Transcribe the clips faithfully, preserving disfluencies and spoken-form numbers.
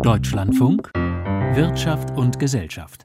Deutschlandfunk Wirtschaft und Gesellschaft.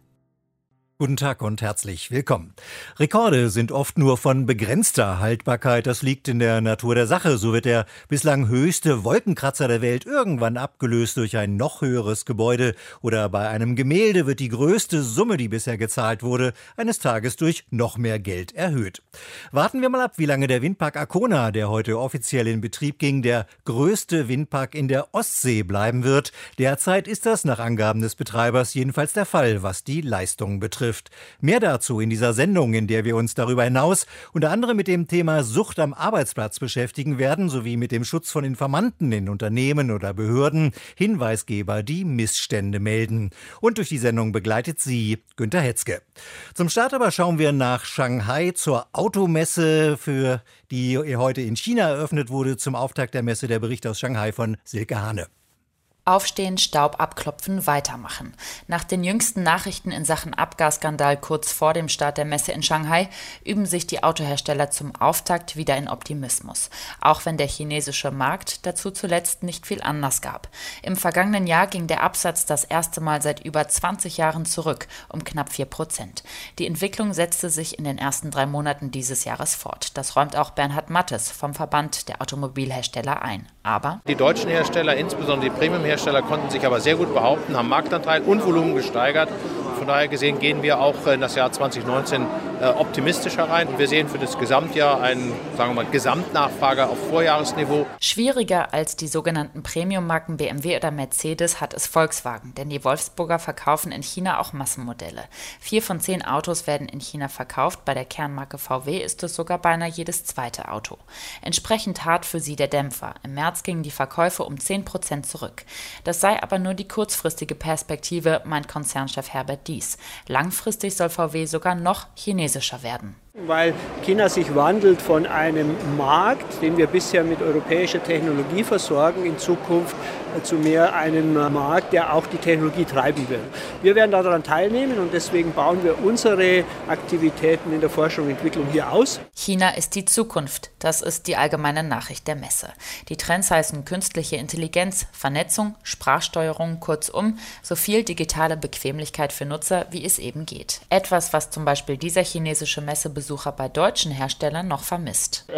Guten Tag und herzlich willkommen. Rekorde sind oft nur von begrenzter Haltbarkeit. Das liegt in der Natur der Sache. So wird der bislang höchste Wolkenkratzer der Welt irgendwann abgelöst durch ein noch höheres Gebäude. Oder bei einem Gemälde wird die größte Summe, die bisher gezahlt wurde, eines Tages durch noch mehr Geld erhöht. Warten wir mal ab, wie lange der Windpark Arkona, der heute offiziell in Betrieb ging, der größte Windpark in der Ostsee bleiben wird. Derzeit ist das nach Angaben des Betreibers jedenfalls der Fall, was die Leistung betrifft. Mehr dazu in dieser Sendung, in der wir uns darüber hinaus unter anderem mit dem Thema Sucht am Arbeitsplatz beschäftigen werden, sowie mit dem Schutz von Informanten in Unternehmen oder Behörden, Hinweisgeber, die Missstände melden. Und durch die Sendung begleitet sie Günter Hetzke. Zum Start aber schauen wir nach Shanghai zur Automesse, für die heute in China eröffnet wurde, zum Auftakt der Messe. Der Bericht aus Shanghai von Silke Hane. Aufstehen, Staub abklopfen, weitermachen. Nach den jüngsten Nachrichten in Sachen Abgasskandal kurz vor dem Start der Messe in Shanghai üben sich die Autohersteller zum Auftakt wieder in Optimismus. Auch wenn der chinesische Markt dazu zuletzt nicht viel Anlass gab. Im vergangenen Jahr ging der Absatz das erste Mal seit über zwanzig Jahren zurück, um knapp vier Prozent. Die Entwicklung setzte sich in den ersten drei Monaten dieses Jahres fort. Das räumt auch Bernhard Mattes vom Verband der Automobilhersteller ein. Aber die deutschen Hersteller, insbesondere die Premiumhersteller, Hersteller konnten sich aber sehr gut behaupten, haben Marktanteil und Volumen gesteigert. Von daher gesehen gehen wir auch in das Jahr zwanzig neunzehn äh, optimistischer rein. Wir sehen für das Gesamtjahr einen, sagen wir mal, Gesamtnachfrage auf Vorjahresniveau. Schwieriger als die sogenannten Premium-Marken B M W oder Mercedes hat es Volkswagen, denn die Wolfsburger verkaufen in China auch Massenmodelle. Vier von zehn Autos werden in China verkauft, bei der Kernmarke V W ist es sogar beinahe jedes zweite Auto. Entsprechend hart für sie der Dämpfer. Im März gingen die Verkäufe um zehn Prozent zurück. Das sei aber nur die kurzfristige Perspektive, meint Konzernchef Herbert Dies. Langfristig soll V W sogar noch chinesischer werden. Weil China sich wandelt von einem Markt, den wir bisher mit europäischer Technologie versorgen, in Zukunft zu mehr einem Markt, der auch die Technologie treiben will. Wir werden daran teilnehmen und deswegen bauen wir unsere Aktivitäten in der Forschung und Entwicklung hier aus. China ist die Zukunft. Das ist die allgemeine Nachricht der Messe. Die Trends heißen künstliche Intelligenz, Vernetzung, Sprachsteuerung, kurzum, so viel digitale Bequemlichkeit für Nutzer, wie es eben geht. Etwas, was zum Beispiel dieser chinesische Messebesucher bei deutschen Herstellern noch vermisst.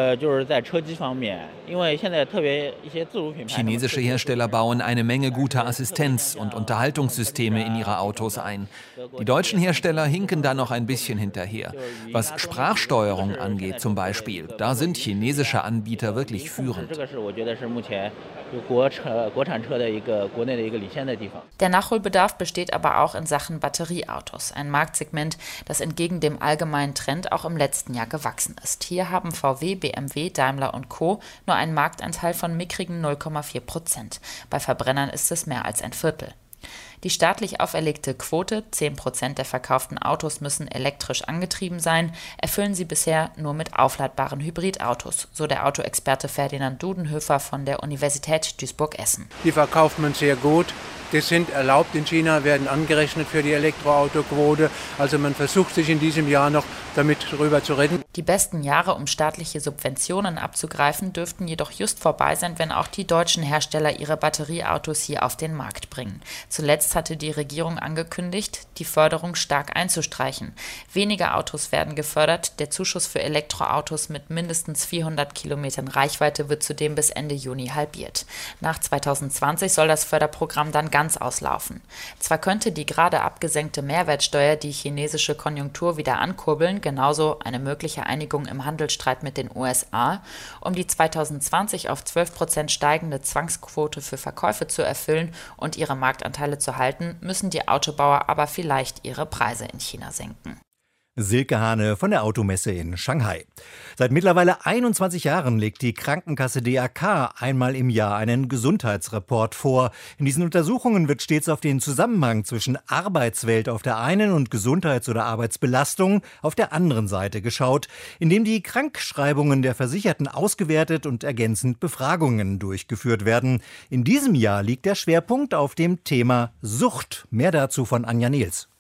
Chinesische Hersteller bauen eine Menge guter Assistenz- und Unterhaltungssysteme in ihre Autos ein. Die deutschen Hersteller hinken da noch ein bisschen hinterher. Was Sprachsteuerung angeht zum Beispiel, da sind chinesische Anbieter wirklich führend. Der Nachholbedarf besteht aber auch in Sachen Batterieautos, ein Marktsegment, das entgegen dem allgemeinen Trend auch im letzten Jahr gewachsen ist. Hier haben V W, B M W, Daimler und Co. nur einen Marktanteil von mickrigen null Komma vier Prozent. Bei Verbrennern ist es mehr als ein Viertel. Die staatlich auferlegte Quote, zehn Prozent der verkauften Autos müssen elektrisch angetrieben sein, erfüllen sie bisher nur mit aufladbaren Hybridautos, so der Autoexperte Ferdinand Dudenhöfer von der Universität Duisburg-Essen. Die verkauft man sehr gut. Die sind erlaubt in China, werden angerechnet für die Elektroautoquote. Also man versucht sich in diesem Jahr noch damit drüber zu reden. Die besten Jahre, um staatliche Subventionen abzugreifen, dürften jedoch just vorbei sein, wenn auch die deutschen Hersteller ihre Batterieautos hier auf den Markt bringen. Zuletzt hatte die Regierung angekündigt, die Förderung stark einzustreichen. Weniger Autos werden gefördert. Der Zuschuss für Elektroautos mit mindestens vierhundert Kilometern Reichweite wird zudem bis Ende Juni halbiert. Nach zweitausendzwanzig soll das Förderprogramm dann ganz auslaufen. Zwar könnte die gerade abgesenkte Mehrwertsteuer die chinesische Konjunktur wieder ankurbeln, genauso eine mögliche Einigung im Handelsstreit mit den U S A. Um die zweitausendzwanzig auf zwölf Prozent steigende Zwangsquote für Verkäufe zu erfüllen und ihre Marktanteile zu halten, müssen die Autobauer aber vielleicht ihre Preise in China senken. Silke Hane von der Automesse in Shanghai. Seit mittlerweile einundzwanzig Jahren legt die Krankenkasse D A K einmal im Jahr einen Gesundheitsreport vor. In diesen Untersuchungen wird stets auf den Zusammenhang zwischen Arbeitswelt auf der einen und Gesundheits- oder Arbeitsbelastung auf der anderen Seite geschaut, indem die Krankschreibungen der Versicherten ausgewertet und ergänzend Befragungen durchgeführt werden. In diesem Jahr liegt der Schwerpunkt auf dem Thema Sucht. Mehr dazu von Anja Nils.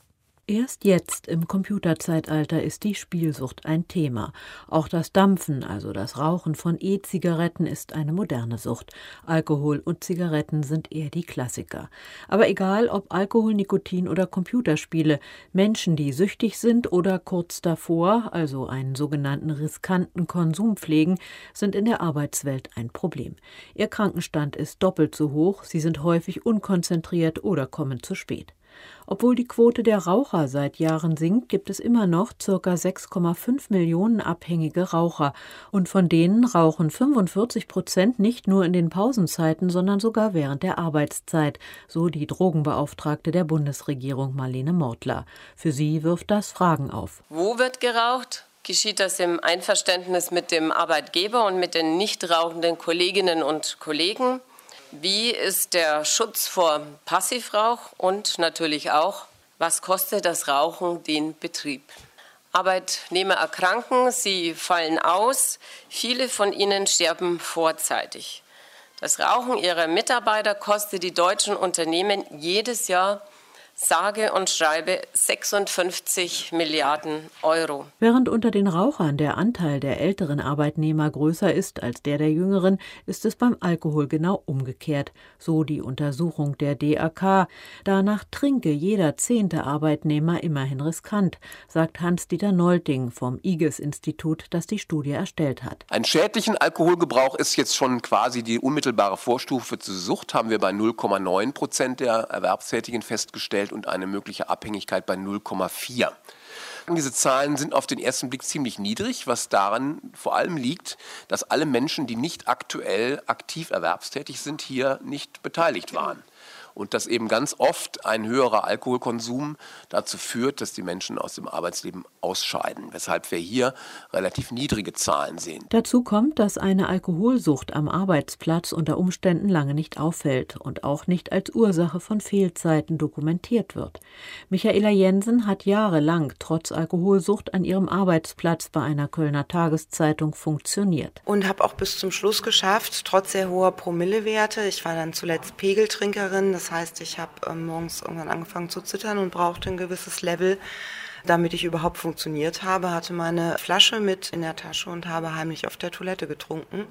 Erst jetzt im Computerzeitalter ist die Spielsucht ein Thema. Auch das Dampfen, also das Rauchen von E-Zigaretten, ist eine moderne Sucht. Alkohol und Zigaretten sind eher die Klassiker. Aber egal ob Alkohol, Nikotin oder Computerspiele, Menschen, die süchtig sind oder kurz davor, also einen sogenannten riskanten Konsum pflegen, sind in der Arbeitswelt ein Problem. Ihr Krankenstand ist doppelt so hoch, sie sind häufig unkonzentriert oder kommen zu spät. Obwohl die Quote der Raucher seit Jahren sinkt, gibt es immer noch ca. sechs Komma fünf Millionen abhängige Raucher. Und von denen rauchen fünfundvierzig Prozent nicht nur in den Pausenzeiten, sondern sogar während der Arbeitszeit, so die Drogenbeauftragte der Bundesregierung Marlene Mortler. Für sie wirft das Fragen auf. Wo wird geraucht? Geschieht das im Einverständnis mit dem Arbeitgeber und mit den nicht rauchenden Kolleginnen und Kollegen? Wie ist der Schutz vor Passivrauch und natürlich auch, was kostet das Rauchen den Betrieb? Arbeitnehmer erkranken, sie fallen aus, viele von ihnen sterben vorzeitig. Das Rauchen ihrer Mitarbeiter kostet die deutschen Unternehmen jedes Jahr sage und schreibe sechsundfünfzig Milliarden Euro. Während unter den Rauchern der Anteil der älteren Arbeitnehmer größer ist als der der jüngeren, ist es beim Alkohol genau umgekehrt, so die Untersuchung der D A K. Danach trinke jeder zehnte Arbeitnehmer immerhin riskant, sagt Hans-Dieter Nolting vom I G E S-Institut, das die Studie erstellt hat. Ein schädlichen Alkoholgebrauch ist jetzt schon quasi die unmittelbare Vorstufe zur Sucht, haben wir bei null Komma neun Prozent der Erwerbstätigen festgestellt und eine mögliche Abhängigkeit bei null Komma vier. Diese Zahlen sind auf den ersten Blick ziemlich niedrig, was daran vor allem liegt, dass alle Menschen, die nicht aktuell aktiv erwerbstätig sind, hier nicht beteiligt waren. Und dass eben ganz oft ein höherer Alkoholkonsum dazu führt, dass die Menschen aus dem Arbeitsleben ausscheiden, weshalb wir hier relativ niedrige Zahlen sehen. Dazu kommt, dass eine Alkoholsucht am Arbeitsplatz unter Umständen lange nicht auffällt und auch nicht als Ursache von Fehlzeiten dokumentiert wird. Michaela Jensen hat jahrelang trotz Alkoholsucht an ihrem Arbeitsplatz bei einer Kölner Tageszeitung funktioniert. Und habe auch bis zum Schluss geschafft, trotz sehr hoher Promillewerte. Ich war dann zuletzt Pegeltrinkerin. Das heißt, ich habe ähm, morgens irgendwann angefangen zu zittern und brauchte ein gewisses Level, damit ich überhaupt funktioniert habe. Hatte meine Flasche mit in der Tasche und habe heimlich auf der Toilette getrunken.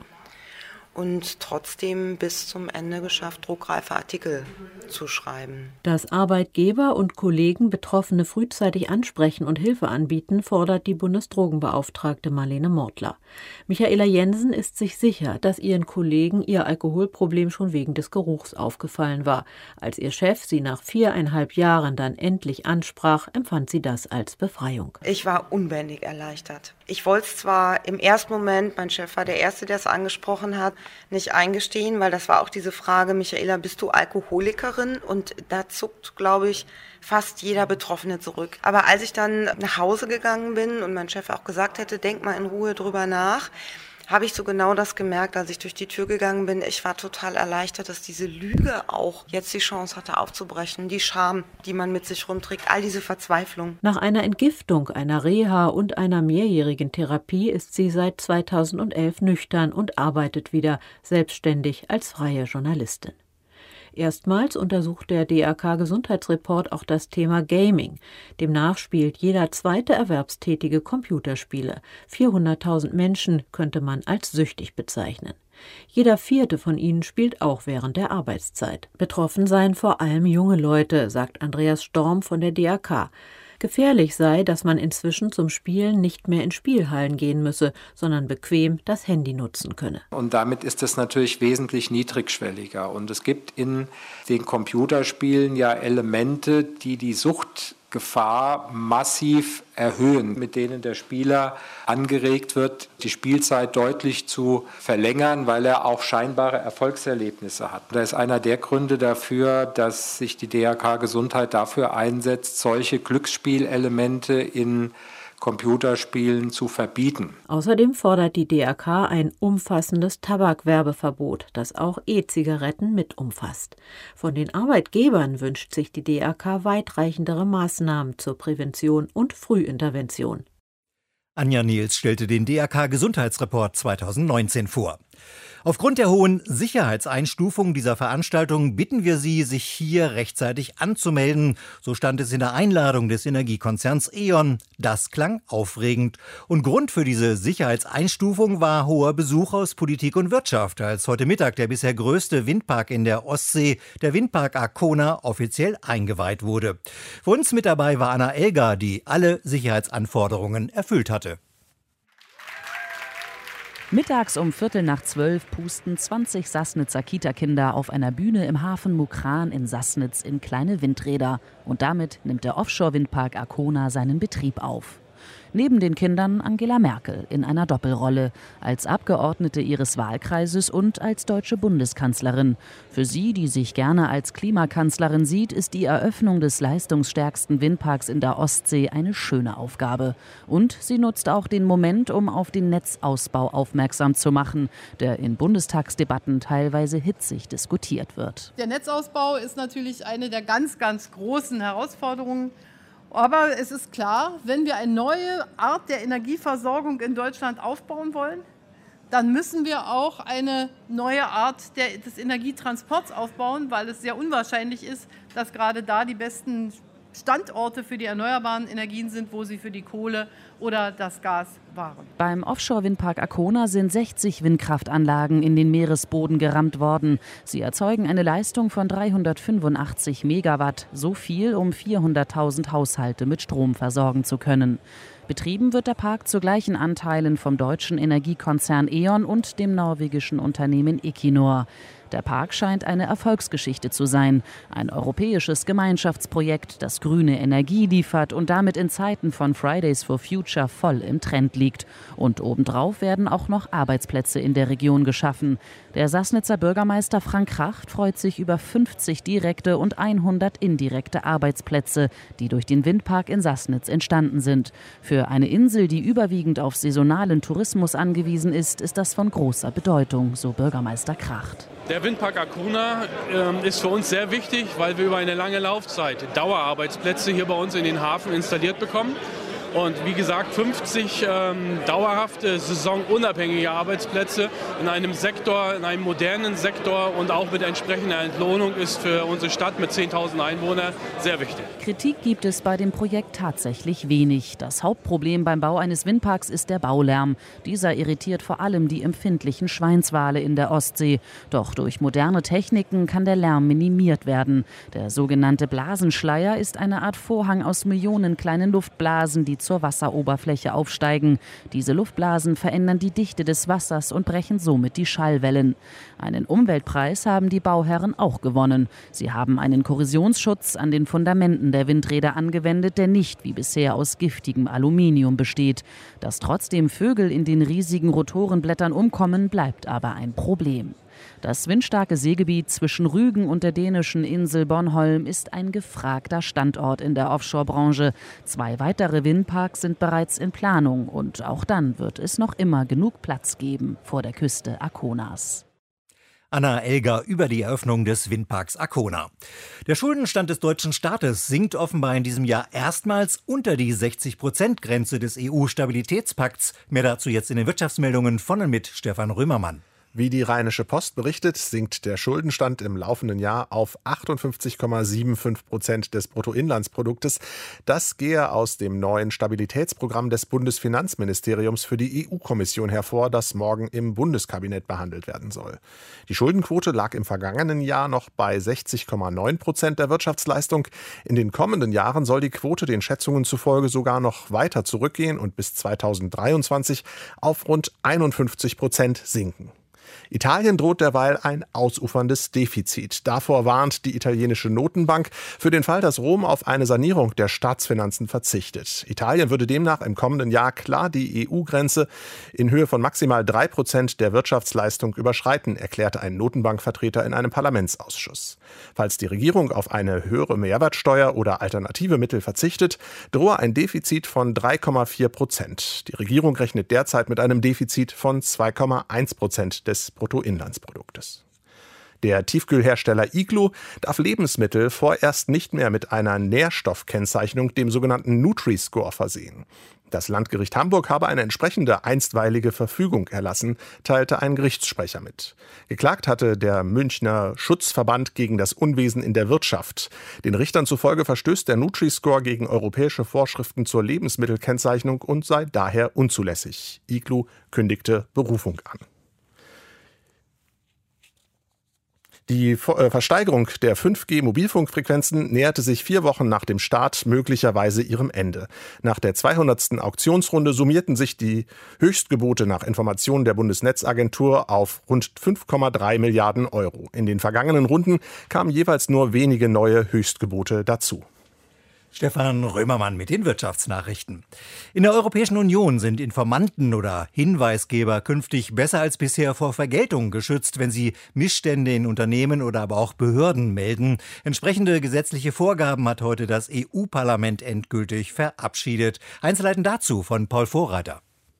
Und trotzdem bis zum Ende geschafft, druckreife Artikel zu schreiben. Dass Arbeitgeber und Kollegen Betroffene frühzeitig ansprechen und Hilfe anbieten, fordert die Bundesdrogenbeauftragte Marlene Mortler. Michaela Jensen ist sich sicher, dass ihren Kollegen ihr Alkoholproblem schon wegen des Geruchs aufgefallen war. Als ihr Chef sie nach viereinhalb Jahren dann endlich ansprach, empfand sie das als Befreiung. Ich war unbändig erleichtert. Ich wollte es zwar im ersten Moment, mein Chef war der Erste, der es angesprochen hat, nicht eingestehen, weil das war auch diese Frage, Michaela, bist du Alkoholikerin? Und da zuckt, glaube ich, fast jeder Betroffene zurück. Aber als ich dann nach Hause gegangen bin und mein Chef auch gesagt hätte, denk mal in Ruhe drüber nach, habe ich so genau das gemerkt, als ich durch die Tür gegangen bin. Ich war total erleichtert, dass diese Lüge auch jetzt die Chance hatte aufzubrechen. Die Scham, die man mit sich rumträgt, all diese Verzweiflung. Nach einer Entgiftung, einer Reha und einer mehrjährigen Therapie ist sie seit zweitausendelf nüchtern und arbeitet wieder selbstständig als freie Journalistin. Erstmals untersucht der D A K-Gesundheitsreport auch das Thema Gaming. Demnach spielt jeder zweite Erwerbstätige Computerspiele. vierhunderttausend Menschen könnte man als süchtig bezeichnen. Jeder vierte von ihnen spielt auch während der Arbeitszeit. Betroffen seien vor allem junge Leute, sagt Andreas Storm von der D A K. Gefährlich sei, dass man inzwischen zum Spielen nicht mehr in Spielhallen gehen müsse, sondern bequem das Handy nutzen könne. Und damit ist es natürlich wesentlich niedrigschwelliger. Und es gibt in den Computerspielen ja Elemente, die die Suchtgefahr massiv erhöhen, mit denen der Spieler angeregt wird, die Spielzeit deutlich zu verlängern, weil er auch scheinbare Erfolgserlebnisse hat. Das ist einer der Gründe dafür, dass sich die D A K Gesundheit dafür einsetzt, solche Glücksspielelemente in Computerspielen zu verbieten. Außerdem fordert die D A K ein umfassendes Tabakwerbeverbot, das auch E-Zigaretten mit umfasst. Von den Arbeitgebern wünscht sich die D A K weitreichendere Maßnahmen zur Prävention und Frühintervention. Anja Nils stellte den D A K-Gesundheitsreport zweitausendneunzehn vor. Aufgrund der hohen Sicherheitseinstufung dieser Veranstaltung bitten wir Sie, sich hier rechtzeitig anzumelden. So stand es in der Einladung des Energiekonzerns E.ON. Das klang aufregend. Und Grund für diese Sicherheitseinstufung war hoher Besuch aus Politik und Wirtschaft, als heute Mittag der bisher größte Windpark in der Ostsee, der Windpark Arkona, offiziell eingeweiht wurde. Für uns mit dabei war Anna Elgar, die alle Sicherheitsanforderungen erfüllt hatte. Mittags um Viertel nach zwölf pusten zwanzig Sassnitzer Kita-Kinder auf einer Bühne im Hafen Mukran in Sassnitz in kleine Windräder. Und damit nimmt der Offshore-Windpark Arkona seinen Betrieb auf. Neben den Kindern Angela Merkel in einer Doppelrolle, als Abgeordnete ihres Wahlkreises und als deutsche Bundeskanzlerin. Für sie, die sich gerne als Klimakanzlerin sieht, ist die Eröffnung des leistungsstärksten Windparks in der Ostsee eine schöne Aufgabe. Und sie nutzt auch den Moment, um auf den Netzausbau aufmerksam zu machen, der in Bundestagsdebatten teilweise hitzig diskutiert wird. Der Netzausbau ist natürlich eine der ganz, ganz großen Herausforderungen. Aber es ist klar, wenn wir eine neue Art der Energieversorgung in Deutschland aufbauen wollen, dann müssen wir auch eine neue Art der, des Energietransports aufbauen, weil es sehr unwahrscheinlich ist, dass gerade da die besten Standorte für die erneuerbaren Energien sind, wo sie für die Kohle oder das Gas waren. Beim Offshore-Windpark Arkona sind sechzig Windkraftanlagen in den Meeresboden gerammt worden. Sie erzeugen eine Leistung von dreihundertfünfundachtzig Megawatt, so viel, um vierhunderttausend Haushalte mit Strom versorgen zu können. Betrieben wird der Park zu gleichen Anteilen vom deutschen Energiekonzern E.ON und dem norwegischen Unternehmen Equinor. Der Park scheint eine Erfolgsgeschichte zu sein. Ein europäisches Gemeinschaftsprojekt, das grüne Energie liefert und damit in Zeiten von Fridays for Future voll im Trend liegt. Und obendrauf werden auch noch Arbeitsplätze in der Region geschaffen. Der Sassnitzer Bürgermeister Frank Kracht freut sich über fünfzig direkte und hundert indirekte Arbeitsplätze, die durch den Windpark in Sassnitz entstanden sind. Für eine Insel, die überwiegend auf saisonalen Tourismus angewiesen ist, ist das von großer Bedeutung, so Bürgermeister Kracht. Der Windpark Arkona äh, ist für uns sehr wichtig, weil wir über eine lange Laufzeit Dauerarbeitsplätze hier bei uns in den Hafen installiert bekommen. Und wie gesagt, fünfzig ähm, dauerhafte, saisonunabhängige Arbeitsplätze in einem Sektor, in einem modernen Sektor und auch mit entsprechender Entlohnung ist für unsere Stadt mit zehntausend Einwohnern sehr wichtig. Kritik gibt es bei dem Projekt tatsächlich wenig. Das Hauptproblem beim Bau eines Windparks ist der Baulärm. Dieser irritiert vor allem die empfindlichen Schweinswale in der Ostsee. Doch durch moderne Techniken kann der Lärm minimiert werden. Der sogenannte Blasenschleier ist eine Art Vorhang aus Millionen kleinen Luftblasen, die zur Wasseroberfläche aufsteigen. Diese Luftblasen verändern die Dichte des Wassers und brechen somit die Schallwellen. Einen Umweltpreis haben die Bauherren auch gewonnen. Sie haben einen Korrosionsschutz an den Fundamenten der Windräder angewendet, der nicht wie bisher aus giftigem Aluminium besteht. Dass trotzdem Vögel in den riesigen Rotorenblättern umkommen, bleibt aber ein Problem. Das windstarke Seegebiet zwischen Rügen und der dänischen Insel Bornholm ist ein gefragter Standort in der Offshore-Branche. Zwei weitere Windparks sind bereits in Planung und auch dann wird es noch immer genug Platz geben vor der Küste Arkonas. Anna Elgar über die Eröffnung des Windparks Arkona. Der Schuldenstand des deutschen Staates sinkt offenbar in diesem Jahr erstmals unter die sechzig-Prozent-Grenze des E U-Stabilitätspakts. Mehr dazu jetzt in den Wirtschaftsmeldungen von und mit Stefan Römermann. Wie die Rheinische Post berichtet, sinkt der Schuldenstand im laufenden Jahr auf achtundfünfzig Komma fünfundsiebzig Prozent des Bruttoinlandsproduktes. Das gehe aus dem neuen Stabilitätsprogramm des Bundesfinanzministeriums für die E U-Kommission hervor, das morgen im Bundeskabinett behandelt werden soll. Die Schuldenquote lag im vergangenen Jahr noch bei sechzig Komma neun Prozent der Wirtschaftsleistung. In den kommenden Jahren soll die Quote den Schätzungen zufolge sogar noch weiter zurückgehen und bis zweitausenddreiundzwanzig auf rund einundfünfzig Prozent sinken. Italien droht derweil ein ausuferndes Defizit. Davor warnt die italienische Notenbank für den Fall, dass Rom auf eine Sanierung der Staatsfinanzen verzichtet. Italien würde demnach im kommenden Jahr klar die E U-Grenze in Höhe von maximal drei Prozent der Wirtschaftsleistung überschreiten, erklärte ein Notenbankvertreter in einem Parlamentsausschuss. Falls die Regierung auf eine höhere Mehrwertsteuer oder alternative Mittel verzichtet, drohe ein Defizit von drei Komma vier Prozent. Die Regierung rechnet derzeit mit einem Defizit von zwei Komma eins Prozent des Bruttoinlandsproduktes. Der Tiefkühlhersteller Iglo darf Lebensmittel vorerst nicht mehr mit einer Nährstoffkennzeichnung, dem sogenannten Nutri-Score, versehen. Das Landgericht Hamburg habe eine entsprechende einstweilige Verfügung erlassen, teilte ein Gerichtssprecher mit. Geklagt hatte der Münchner Schutzverband gegen das Unwesen in der Wirtschaft. Den Richtern zufolge verstößt der Nutri-Score gegen europäische Vorschriften zur Lebensmittelkennzeichnung und sei daher unzulässig. I G L U kündigte Berufung an. Die Versteigerung der fünf G Mobilfunkfrequenzen näherte sich vier Wochen nach dem Start möglicherweise ihrem Ende. Nach der zweihundertsten Auktionsrunde summierten sich die Höchstgebote nach Informationen der Bundesnetzagentur auf rund fünf Komma drei Milliarden Euro. In den vergangenen Runden kamen jeweils nur wenige neue Höchstgebote dazu. Stefan Römermann mit den Wirtschaftsnachrichten. In der Europäischen Union sind Informanten oder Hinweisgeber künftig besser als bisher vor Vergeltung geschützt, wenn sie Missstände in Unternehmen oder aber auch Behörden melden. Entsprechende gesetzliche Vorgaben hat heute das E U-Parlament endgültig verabschiedet. Einzelheiten dazu von Paul Vorreiter.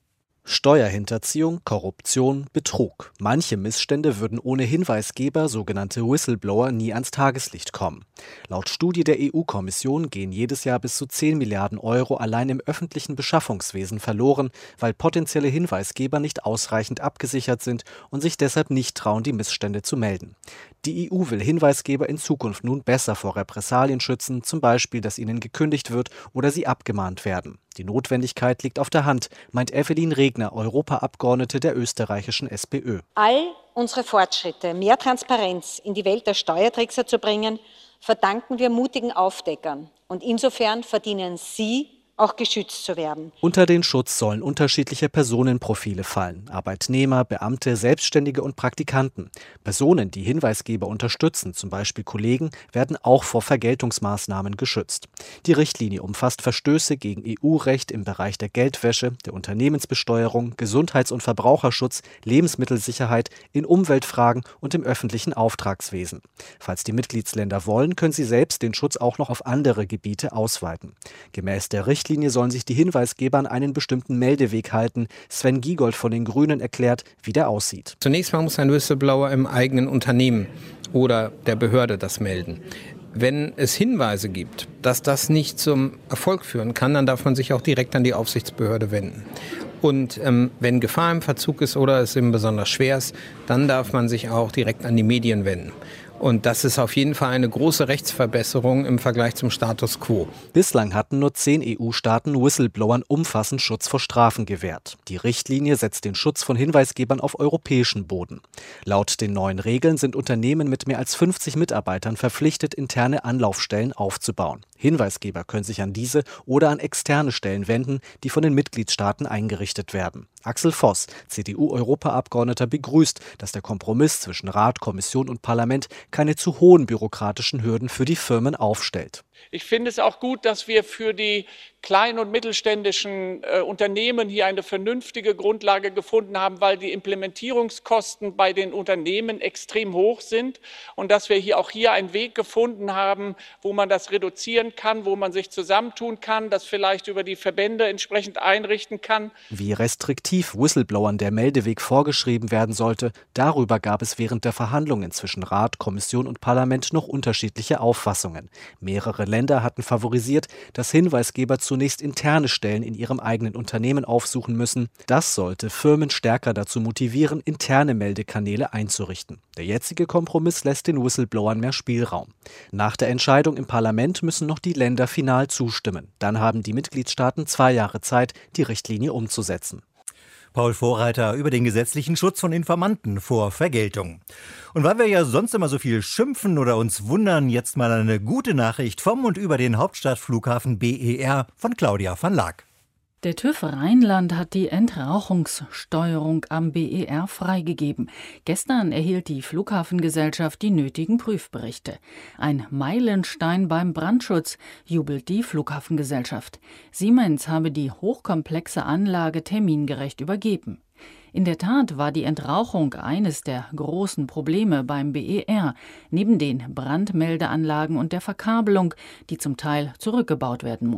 Steuerhinterziehung, Korruption, Betrug. Manche Missstände würden ohne Hinweisgeber, sogenannte Whistleblower, nie ans Tageslicht kommen. Laut Studie der E U-Kommission gehen jedes Jahr bis zu zehn Milliarden Euro allein im öffentlichen Beschaffungswesen verloren, weil potenzielle Hinweisgeber nicht ausreichend abgesichert sind und sich deshalb nicht trauen, die Missstände zu melden. Die E U will Hinweisgeber in Zukunft nun besser vor Repressalien schützen, zum Beispiel, dass ihnen gekündigt wird oder sie abgemahnt werden. Die Notwendigkeit liegt auf der Hand, meint Evelyn Regner, Europaabgeordnete der österreichischen SPÖ. All unsere Fortschritte, mehr Transparenz in die Welt der Steuertrickser zu bringen, verdanken wir mutigen Aufdeckern. Und insofern verdienen sie auch geschützt zu werden. Unter den Schutz sollen unterschiedliche Personenprofile fallen. Arbeitnehmer, Beamte, Selbstständige und Praktikanten. Personen, die Hinweisgeber unterstützen, zum Beispiel Kollegen, werden auch vor Vergeltungsmaßnahmen geschützt. Die Richtlinie umfasst Verstöße gegen E U-Recht im Bereich der Geldwäsche, der Unternehmensbesteuerung, Gesundheits- und Verbraucherschutz, Lebensmittelsicherheit, in Umweltfragen und im öffentlichen Auftragswesen. Falls die Mitgliedsländer wollen, können sie selbst den Schutz auch noch auf andere Gebiete ausweiten. Gemäß der Richtlinie Richtlinie sollen sich die Hinweisgeber an einen bestimmten Meldeweg halten. Sven Giegold von den Grünen erklärt, wie der aussieht. Zunächst mal muss ein Whistleblower im eigenen Unternehmen oder der Behörde das melden. Wenn es Hinweise gibt, dass das nicht zum Erfolg führen kann, dann darf man sich auch direkt an die Aufsichtsbehörde wenden. Und ähm, wenn Gefahr im Verzug ist oder es eben besonders schwer ist, dann darf man sich auch direkt an die Medien wenden. Und das ist auf jeden Fall eine große Rechtsverbesserung im Vergleich zum Status quo. Bislang hatten nur zehn E U-Staaten Whistleblowern umfassend Schutz vor Strafen gewährt. Die Richtlinie setzt den Schutz von Hinweisgebern auf europäischen Boden. Laut den neuen Regeln sind Unternehmen mit mehr als fünfzig Mitarbeitern verpflichtet, interne Anlaufstellen aufzubauen. Hinweisgeber können sich an diese oder an externe Stellen wenden, die von den Mitgliedstaaten eingerichtet werden. Axel Voss, C D U-Europaabgeordneter, begrüßt, dass der Kompromiss zwischen Rat, Kommission und Parlament keine zu hohen bürokratischen Hürden für die Firmen aufstellt. Ich finde es auch gut, dass wir für die kleinen und mittelständischen äh, Unternehmen hier eine vernünftige Grundlage gefunden haben, weil die Implementierungskosten bei den Unternehmen extrem hoch sind und dass wir hier auch hier einen Weg gefunden haben, wo man das reduzieren kann, wo man sich zusammentun kann, das vielleicht über die Verbände entsprechend einrichten kann. Wie restriktiv Whistleblowern der Meldeweg vorgeschrieben werden sollte, darüber gab es während der Verhandlungen zwischen Rat, Kommission und Parlament noch unterschiedliche Auffassungen. Mehrere Länder hatten favorisiert, dass Hinweisgeber zunächst interne Stellen in ihrem eigenen Unternehmen aufsuchen müssen. Das sollte Firmen stärker dazu motivieren, interne Meldekanäle einzurichten. Der jetzige Kompromiss lässt den Whistleblowern mehr Spielraum. Nach der Entscheidung im Parlament müssen noch die Länder final zustimmen. Dann haben die Mitgliedstaaten zwei Jahre Zeit, die Richtlinie umzusetzen. Paul Vorreiter über den gesetzlichen Schutz von Informanten vor Vergeltung. Und weil wir ja sonst immer so viel schimpfen oder uns wundern, jetzt mal eine gute Nachricht vom und über den Hauptstadtflughafen B E R von Claudia van Laak. Der TÜV Rheinland hat die Entrauchungssteuerung am B E R freigegeben. Gestern erhielt die Flughafengesellschaft die nötigen Prüfberichte. Ein Meilenstein beim Brandschutz, jubelt die Flughafengesellschaft. Siemens habe die hochkomplexe Anlage termingerecht übergeben. In der Tat war die Entrauchung eines der großen Probleme beim B E R, neben den Brandmeldeanlagen und der Verkabelung, die zum Teil zurückgebaut werden muss.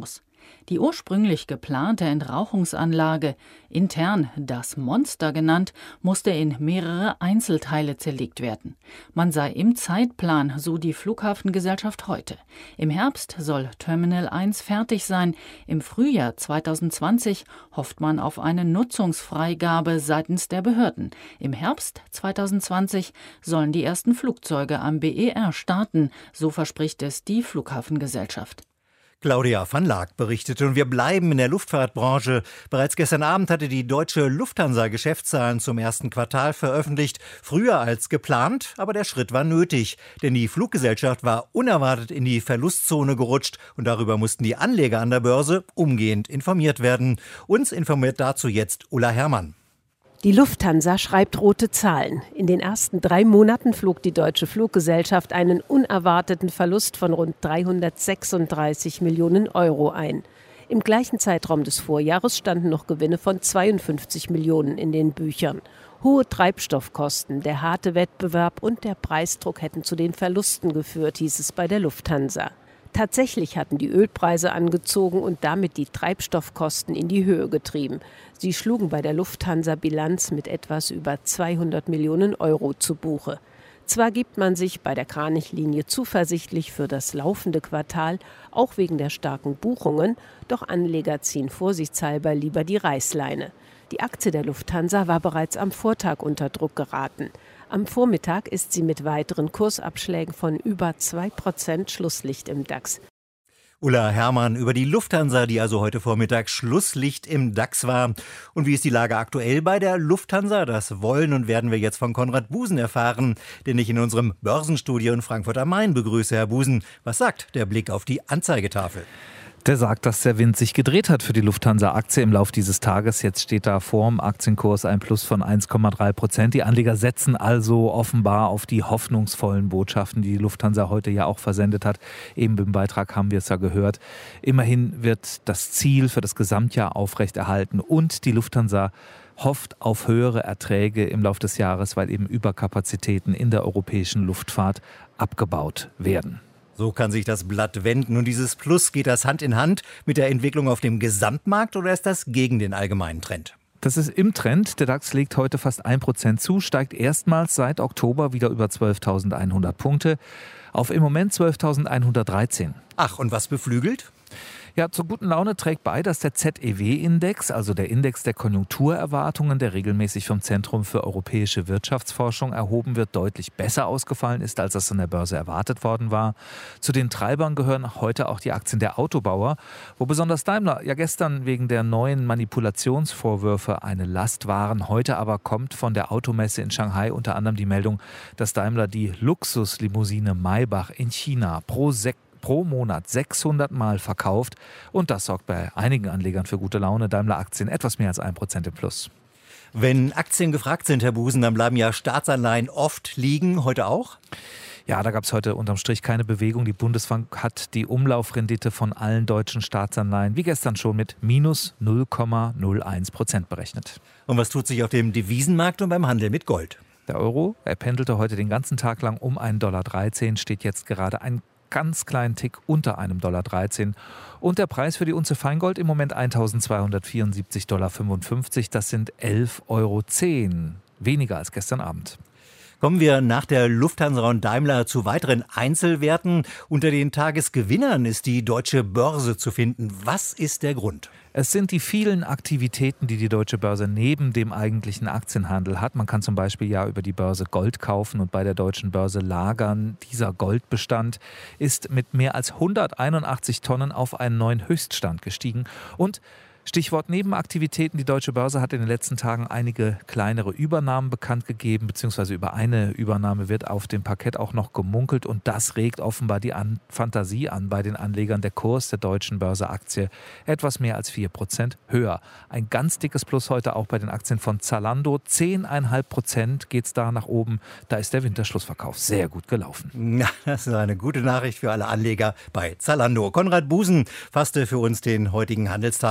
Die ursprünglich geplante Entrauchungsanlage, intern das Monster genannt, musste in mehrere Einzelteile zerlegt werden. Man sei im Zeitplan, so die Flughafengesellschaft heute. Im Herbst soll Terminal eins fertig sein. Im Frühjahr zweitausendzwanzig hofft man auf eine Nutzungsfreigabe seitens der Behörden. Im Herbst zweitausendzwanzig sollen die ersten Flugzeuge am B E R starten, so verspricht es die Flughafengesellschaft. Claudia van Laak berichtete und wir bleiben in der Luftfahrtbranche. Bereits gestern Abend hatte die deutsche Lufthansa Geschäftszahlen zum ersten Quartal veröffentlicht. Früher als geplant, aber der Schritt war nötig. Denn die Fluggesellschaft war unerwartet in die Verlustzone gerutscht und darüber mussten die Anleger an der Börse umgehend informiert werden. Uns informiert dazu jetzt Ulla Herrmann. Die Lufthansa schreibt rote Zahlen. In den ersten drei Monaten flog die deutsche Fluggesellschaft einen unerwarteten Verlust von rund dreihundertsechsunddreißig Millionen Euro ein. Im gleichen Zeitraum des Vorjahres standen noch Gewinne von zweiundfünfzig Millionen in den Büchern. Hohe Treibstoffkosten, der harte Wettbewerb und der Preisdruck hätten zu den Verlusten geführt, hieß es bei der Lufthansa. Tatsächlich hatten die Ölpreise angezogen und damit die Treibstoffkosten in die Höhe getrieben. Sie schlugen bei der Lufthansa Bilanz mit etwas über zweihundert Millionen Euro zu Buche. Zwar gibt man sich bei der Kranichlinie zuversichtlich für das laufende Quartal, auch wegen der starken Buchungen, doch Anleger ziehen vorsichtshalber lieber die Reißleine. Die Aktie der Lufthansa war bereits am Vortag unter Druck geraten. Am Vormittag ist sie mit weiteren Kursabschlägen von über zwei Prozent Schlusslicht im DAX. Ulla Herrmann über die Lufthansa, die also heute Vormittag Schlusslicht im DAX war. Und wie ist die Lage aktuell bei der Lufthansa? Das wollen und werden wir jetzt von Konrad Busen erfahren, den ich in unserem Börsenstudio in Frankfurt am Main begrüße. Herr Busen, was sagt der Blick auf die Anzeigetafel? Der sagt, dass der Wind sich gedreht hat für die Lufthansa-Aktie im Lauf dieses Tages. Jetzt steht da vorm Aktienkurs ein Plus von eins Komma drei Prozent. Die Anleger setzen also offenbar auf die hoffnungsvollen Botschaften, die die Lufthansa heute ja auch versendet hat. Eben im Beitrag haben wir es ja gehört. Immerhin wird das Ziel für das Gesamtjahr aufrechterhalten und die Lufthansa hofft auf höhere Erträge im Lauf des Jahres, weil eben Überkapazitäten in der europäischen Luftfahrt abgebaut werden. So kann sich das Blatt wenden. Und dieses Plus, geht das Hand in Hand mit der Entwicklung auf dem Gesamtmarkt oder ist das gegen den allgemeinen Trend? Das ist im Trend. Der DAX legt heute fast ein Prozent zu, steigt erstmals seit Oktober wieder über zwölftausendeinhundert Punkte auf im Moment zwölftausendeinhundertdreizehn. Ach, und was beflügelt? Ja, zur guten Laune trägt bei, dass der Z E W-Index, also der Index der Konjunkturerwartungen, der regelmäßig vom Zentrum für europäische Wirtschaftsforschung erhoben wird, deutlich besser ausgefallen ist, als das an der Börse erwartet worden war. Zu den Treibern gehören heute auch die Aktien der Autobauer, wo besonders Daimler ja gestern wegen der neuen Manipulationsvorwürfe eine Last waren. Heute aber kommt von der Automesse in Shanghai unter anderem die Meldung, dass Daimler die Luxuslimousine Maybach in China pro Sektor pro Monat sechshundert Mal verkauft und das sorgt bei einigen Anlegern für gute Laune. Daimler-Aktien etwas mehr als ein Prozent im Plus. Wenn Aktien gefragt sind, Herr Busen, dann bleiben ja Staatsanleihen oft liegen. Heute auch? Ja, da gab es heute unterm Strich keine Bewegung. Die Bundesbank hat die Umlaufrendite von allen deutschen Staatsanleihen wie gestern schon mit minus null Komma null eins Prozent berechnet. Und was tut sich auf dem Devisenmarkt und beim Handel mit Gold? Der Euro, er pendelte heute den ganzen Tag lang um einen Komma dreizehn Dollar, steht jetzt gerade ein ganz kleinen Tick unter einem Komma dreizehn Dollar. Und der Preis für die Unze Feingold im Moment eintausendzweihundertvierundsiebzig Komma fünfundfünfzig Dollar. Das sind elf Euro zehn, weniger als gestern Abend. Kommen wir nach der Lufthansa und Daimler zu weiteren Einzelwerten. Unter den Tagesgewinnern ist die Deutsche Börse zu finden. Was ist der Grund? Es sind die vielen Aktivitäten, die die Deutsche Börse neben dem eigentlichen Aktienhandel hat. Man kann zum Beispiel ja über die Börse Gold kaufen und bei der Deutschen Börse lagern. Dieser Goldbestand ist mit mehr als hunderteinundachtzig Tonnen auf einen neuen Höchststand gestiegen. Und Stichwort Nebenaktivitäten. Die Deutsche Börse hat in den letzten Tagen einige kleinere Übernahmen bekannt gegeben, beziehungsweise über eine Übernahme wird auf dem Parkett auch noch gemunkelt und das regt offenbar die an Fantasie an bei den Anlegern. Der Kurs der Deutschen Börse-Aktie etwas mehr als vier Prozent höher. Ein ganz dickes Plus heute auch bei den Aktien von Zalando. zehn Komma fünf Prozent geht es da nach oben. Da ist der Winterschlussverkauf sehr gut gelaufen. Ja, das ist eine gute Nachricht für alle Anleger bei Zalando. Konrad Busen fasste für uns den heutigen Handelstag an der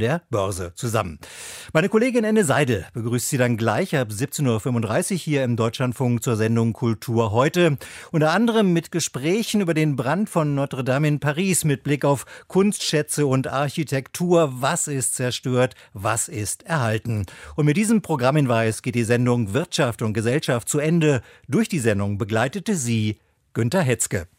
der Börse zusammen. Meine Kollegin Enne Seidel begrüßt Sie dann gleich ab siebzehn Uhr fünfunddreißig hier im Deutschlandfunk zur Sendung Kultur heute. Unter anderem mit Gesprächen über den Brand von Notre Dame in Paris mit Blick auf Kunstschätze und Architektur. Was ist zerstört? Was ist erhalten? Und mit diesem Programmhinweis geht die Sendung Wirtschaft und Gesellschaft zu Ende. Durch die Sendung begleitete sie Günter Hetzke.